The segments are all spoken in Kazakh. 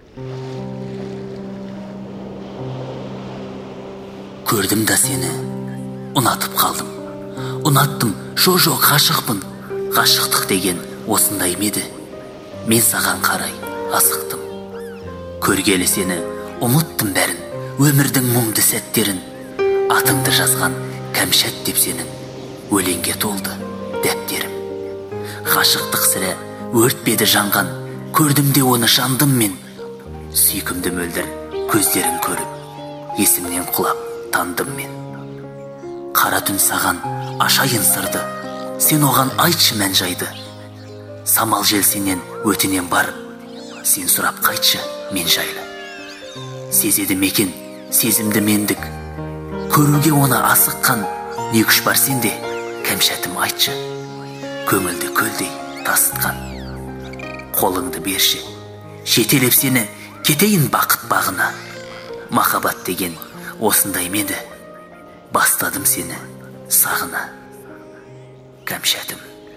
Көрдім да сені, ұнатып қалдым. Ұнаттым, жоқ ғашықпын. Ғашықтық деген осындай меді. Мен саған қарай асықтым. Көргелі сені ұмыттым бәрін, өмірдің мұңды сәттерін. Атыңды жазған кәмшат деп сенің өлеңге толды дәптерім. Ғашықтық сірә өртпеді жанған, көрдім де оны жандым мен. Сүйкімді мөлдір көздерін көріп, есімнен құлап тандым мен. Қара түн саған ашайын сырды, сен оған айтшы мән жайды. Самал жел сенен өтінен барып, сен сұрап қайтшы мен жайлы. Сезеді мекен сезімді мендік, көруге оны асыққан не күш бар сенде, кәмшатым айтшы, көңілді көлдей тасытқан. Қолыңды берші, жетелеп сені кетейін бақыт бағына. Махаббат деген осындай меді, бастадым сені сағына. Кәмшатым.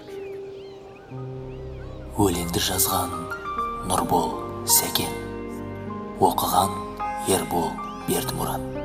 Өлеңді жазған Нұрбол Сәкен, оқыған Ербол Бердімұрат.